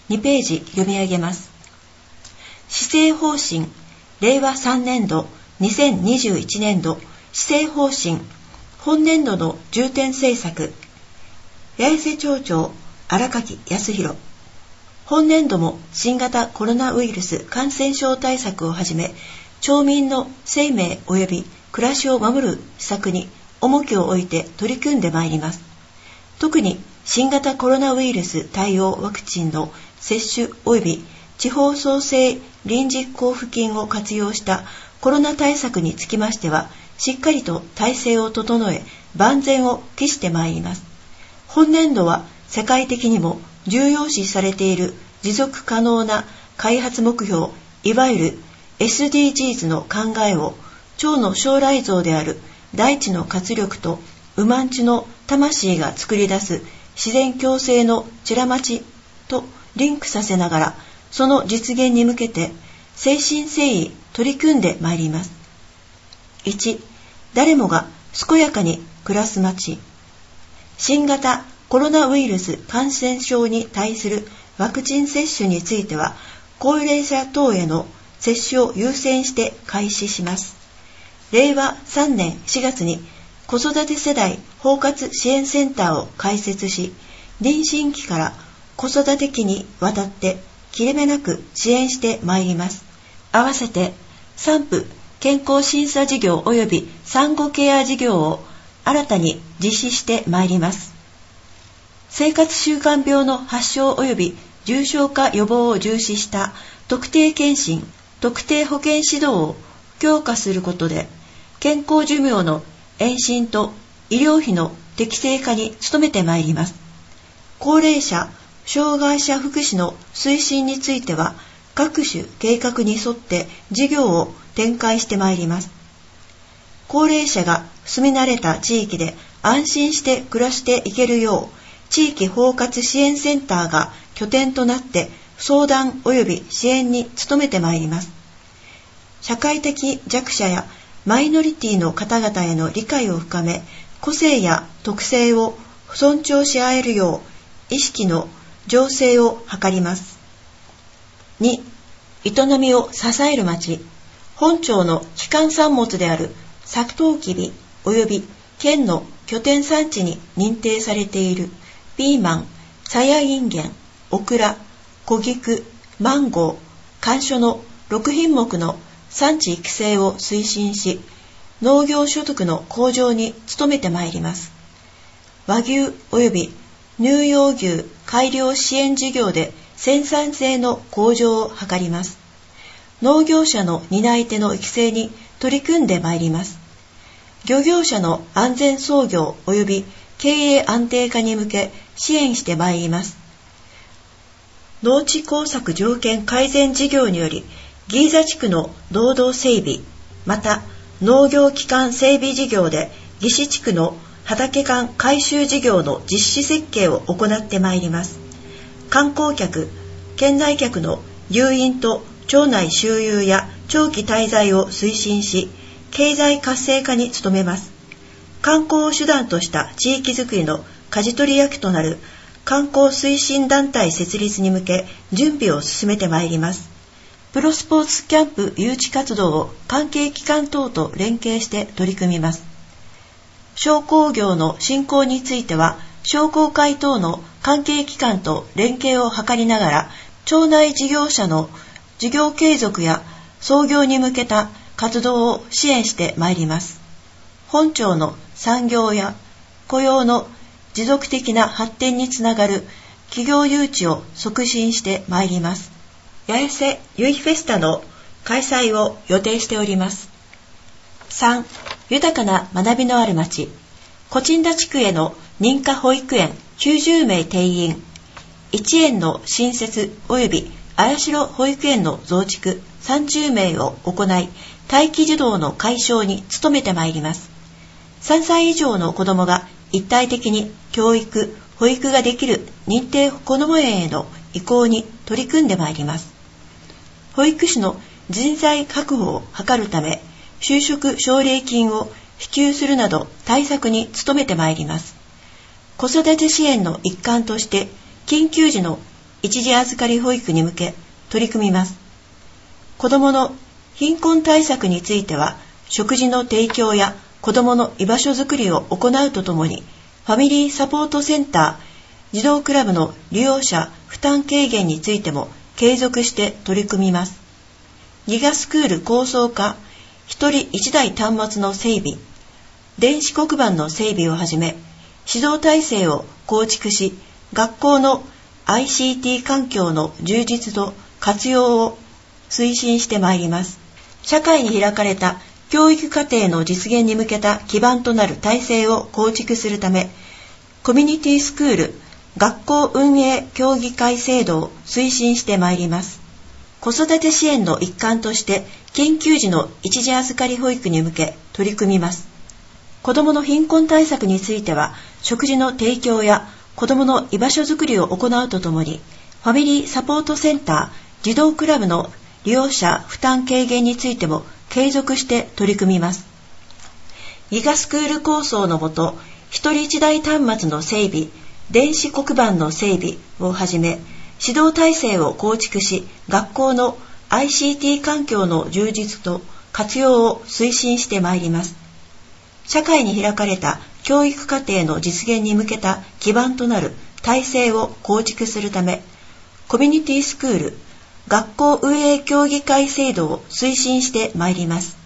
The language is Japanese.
2ページ読み上げます。施政方針、令和3年度、2021年度、施政方針、本年度の重点政策、八重瀬町長、荒垣康弘。本年度も新型コロナウイルス感染症対策をはじめ、町民の生命及び暮らしを守る施策に重きを置いて取り組んでまいります。特に新型コロナウイルス対応ワクチンの接種及び地方創生臨時交付金を活用したコロナ対策につきましては、しっかりと体制を整え、万全を期してまいります。本年度は世界的にも重要視されている持続可能な開発目標、いわゆる SDGs の考えを、町の将来像である大地の活力とウマンチュの魂が作り出す自然共生のチラマチとリンクさせながら、その実現に向けて誠心誠意取り組んでまいります。1、誰もが健やかに暮らす町。新型コロナウイルス感染症に対するワクチン接種については、高齢者等への接種を優先して開始します。令和3年4月に子育て世代包括支援センターを開設し、妊娠期から子育て期にわたって切れ目なく支援してまいります。合わせて産婦健康審査事業及び産後ケア事業を新たに実施してまいります。生活習慣病の発症及び重症化予防を重視した特定健診、特定保健指導を強化することで、健康寿命の延伸と医療費の適正化に努めてまいります。高齢者、障害者福祉の推進については、各種計画に沿って事業を展開してまいります。高齢者が住み慣れた地域で安心して暮らしていけるよう、地域包括支援センターが拠点となって相談及び支援に努めてまいります。社会的弱者やマイノリティの方々への理解を深め、個性や特性を尊重し合えるよう意識の醸成を図ります。2、営みを支える町。本町の基幹産物であるサトウキビ及び県の拠点産地に認定されているピーマン、さやいんげん、オクラ、小菊、マンゴー、甘蔗の6品目の産地育成を推進し、農業所得の向上に努めてまいります。和牛及び乳養牛改良支援事業で生産性の向上を図ります。農業者の担い手の育成に取り組んでまいります。漁業者の安全操業及び経営安定化に向け支援してまいります。農地耕作条件改善事業により、ギーザ地区の道道整備、また農業機関整備事業で義士地区の畑間改修事業の実施設計を行ってまいります。観光客、県内客の誘引と町内周遊や長期滞在を推進し、経済活性化に努めます。観光を手段とした地域づくりの舵取り役となる観光推進団体設立に向け準備を進めてまいります。プロスポーツキャンプ誘致活動を関係機関等と連携して取り組みます。商工業の振興については、商工会等の関係機関と連携を図りながら、町内事業者の事業継続や創業に向けた活動を支援してまいります。本町の産業や雇用の持続的な発展につながる企業誘致を促進してまいります。八重瀬ゆいフェスタの開催を予定しております。3、豊かな学びのある町。小鎮田地区への認可保育園90名定員、1園の新設及び綾代保育園の増築30名を行い、待機児童の解消に努めてまいります。3歳以上の子どもが一体的に教育・保育ができる認定こども園への移行に取り組んでまいります。保育士の人材確保を図るため、就職奨励金を支給するなど対策に努めてまいります。子育て支援の一環として、緊急時の一時預かり保育に向け取り組みます。子どもの貧困対策については、食事の提供や子どもの居場所づくりを行うとともに、ファミリーサポートセンター、児童クラブの利用者負担軽減についても継続して取り組みます。ギガスクール構想化、一人一台端末の整備、電子黒板の整備をはじめ、指導体制を構築し、学校の ICT 環境の充実と活用を推進してまいります。社会に開かれた教育課程の実現に向けた基盤となる体制を構築するため、コミュニティスクール学校運営協議会制度を推進してまいります。子育て支援の一環として緊急時の一時預かり保育に向け取り組みます。子どもの貧困対策については、食事の提供や子どもの居場所づくりを行うとともに、ファミリーサポートセンター、児童クラブの利用者負担軽減についても継続して取り組みます。ギガスクール構想のもと、一人一台端末の整備、電子黒板の整備をはじめ、指導体制を構築し、学校の ICT 環境の充実と活用を推進してまいります。社会に開かれた教育課程の実現に向けた基盤となる体制を構築するため、コミュニティスクール学校運営協議会制度を推進してまいります。